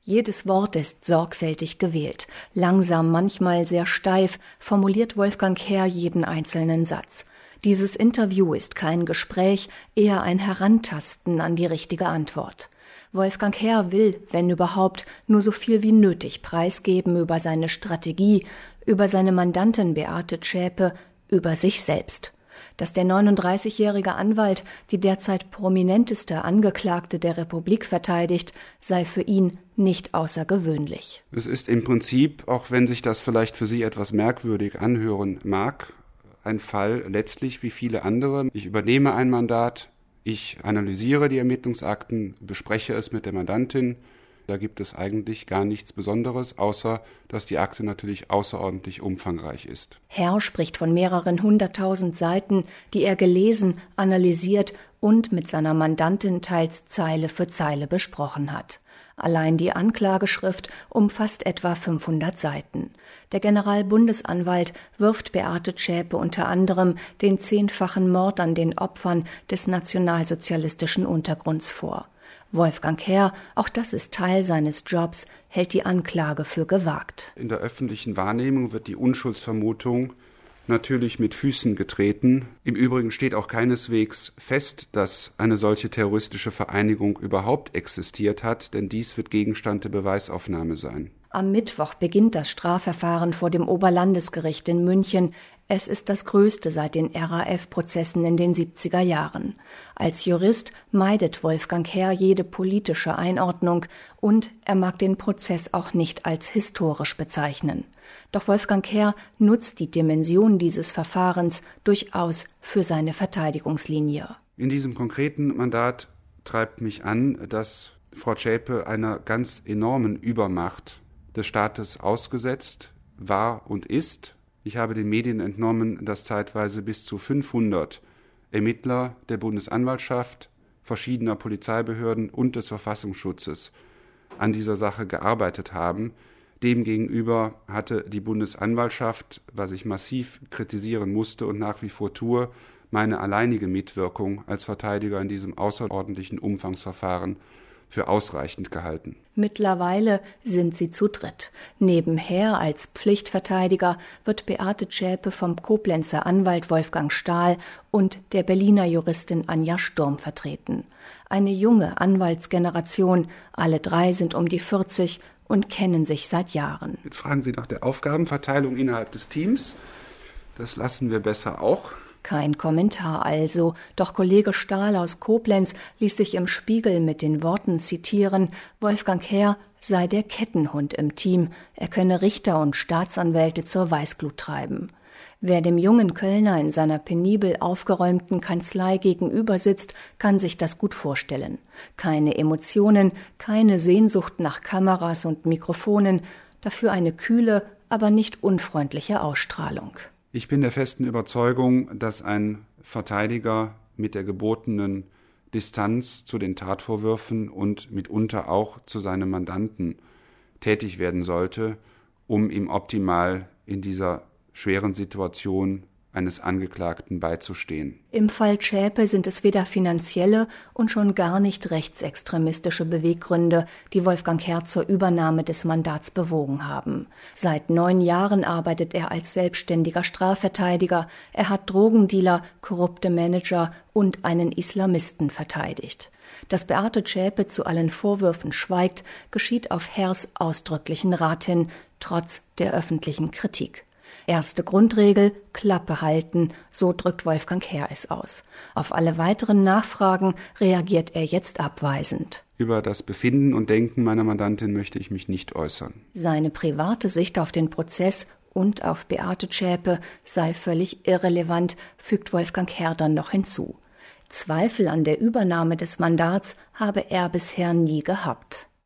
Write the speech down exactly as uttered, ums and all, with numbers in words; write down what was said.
Jedes Wort ist sorgfältig gewählt. Langsam, manchmal sehr steif, formuliert Wolfgang Herr jeden einzelnen Satz. Dieses Interview ist kein Gespräch, eher ein Herantasten an die richtige Antwort. Wolfgang Herr will, wenn überhaupt, nur so viel wie nötig preisgeben über seine Strategie, über seine Mandantin Beate Zschäpe, über sich selbst. Dass der neununddreißigjährige Anwalt die derzeit prominenteste Angeklagte der Republik verteidigt, sei für ihn nicht außergewöhnlich. Es ist im Prinzip, auch wenn sich das vielleicht für Sie etwas merkwürdig anhören mag, ein Fall letztlich wie viele andere. Ich übernehme ein Mandat, ich analysiere die Ermittlungsakten, bespreche es mit der Mandantin. Da gibt es eigentlich gar nichts Besonderes, außer dass die Akte natürlich außerordentlich umfangreich ist. Herr spricht von mehreren hunderttausend Seiten, die er gelesen, analysiert und mit seiner Mandantin teils Zeile für Zeile besprochen hat. Allein die Anklageschrift umfasst etwa fünfhundert Seiten. Der Generalbundesanwalt wirft Beate Zschäpe unter anderem den zehnfachen Mord an den Opfern des nationalsozialistischen Untergrunds vor. Wolfgang Herr, auch das ist Teil seines Jobs, hält die Anklage für gewagt. In der öffentlichen Wahrnehmung wird die Unschuldsvermutung natürlich mit Füßen getreten. Im Übrigen steht auch keineswegs fest, dass eine solche terroristische Vereinigung überhaupt existiert hat, denn dies wird Gegenstand der Beweisaufnahme sein. Am Mittwoch beginnt das Strafverfahren vor dem Oberlandesgericht in München. Es ist das größte seit den R A F-Prozessen in den siebziger Jahren. Als Jurist meidet Wolfgang Herr jede politische Einordnung und er mag den Prozess auch nicht als historisch bezeichnen. Doch Wolfgang Herr nutzt die Dimension dieses Verfahrens durchaus für seine Verteidigungslinie. In diesem konkreten Mandat treibt mich an, dass Frau Zschäpe einer ganz enormen Übermacht des Staates ausgesetzt war und ist. Ich habe den Medien entnommen, dass zeitweise bis zu fünfhundert Ermittler der Bundesanwaltschaft, verschiedener Polizeibehörden und des Verfassungsschutzes an dieser Sache gearbeitet haben. Demgegenüber hatte die Bundesanwaltschaft, was ich massiv kritisieren musste und nach wie vor tue, meine alleinige Mitwirkung als Verteidiger in diesem außerordentlichen Umfangsverfahren für ausreichend gehalten. Mittlerweile sind sie zu dritt. Nebenher als Pflichtverteidiger wird Beate Zschäpe vom Koblenzer Anwalt Wolfgang Stahl und der Berliner Juristin Anja Sturm vertreten. Eine junge Anwaltsgeneration, alle drei sind um die vierzig und kennen sich seit Jahren. Jetzt fragen Sie nach der Aufgabenverteilung innerhalb des Teams. Das lassen wir besser auch. Kein Kommentar also, doch Kollege Stahl aus Koblenz ließ sich im Spiegel mit den Worten zitieren, Wolfgang Herr sei der Kettenhund im Team, er könne Richter und Staatsanwälte zur Weißglut treiben. Wer dem jungen Kölner in seiner penibel aufgeräumten Kanzlei gegenüber sitzt, kann sich das gut vorstellen. Keine Emotionen, keine Sehnsucht nach Kameras und Mikrofonen, dafür eine kühle, aber nicht unfreundliche Ausstrahlung. Ich bin der festen Überzeugung, dass ein Verteidiger mit der gebotenen Distanz zu den Tatvorwürfen und mitunter auch zu seinem Mandanten tätig werden sollte, um ihm optimal in dieser schweren Situation eines Angeklagten beizustehen. Im Fall Zschäpe sind es weder finanzielle und schon gar nicht rechtsextremistische Beweggründe, die Wolfgang Herr zur Übernahme des Mandats bewogen haben. Seit neun Jahren arbeitet er als selbstständiger Strafverteidiger. Er hat Drogendealer, korrupte Manager und einen Islamisten verteidigt. Dass Beate Zschäpe zu allen Vorwürfen schweigt, geschieht auf Herrs ausdrücklichen Rat hin, trotz der öffentlichen Kritik. Erste Grundregel, Klappe halten, so drückt Wolfgang Herr es aus. Auf alle weiteren Nachfragen reagiert er jetzt abweisend. Über das Befinden und Denken meiner Mandantin möchte ich mich nicht äußern. Seine private Sicht auf den Prozess und auf Beate Zschäpe sei völlig irrelevant, fügt Wolfgang Herr dann noch hinzu. Zweifel an der Übernahme des Mandats habe er bisher nie gehabt.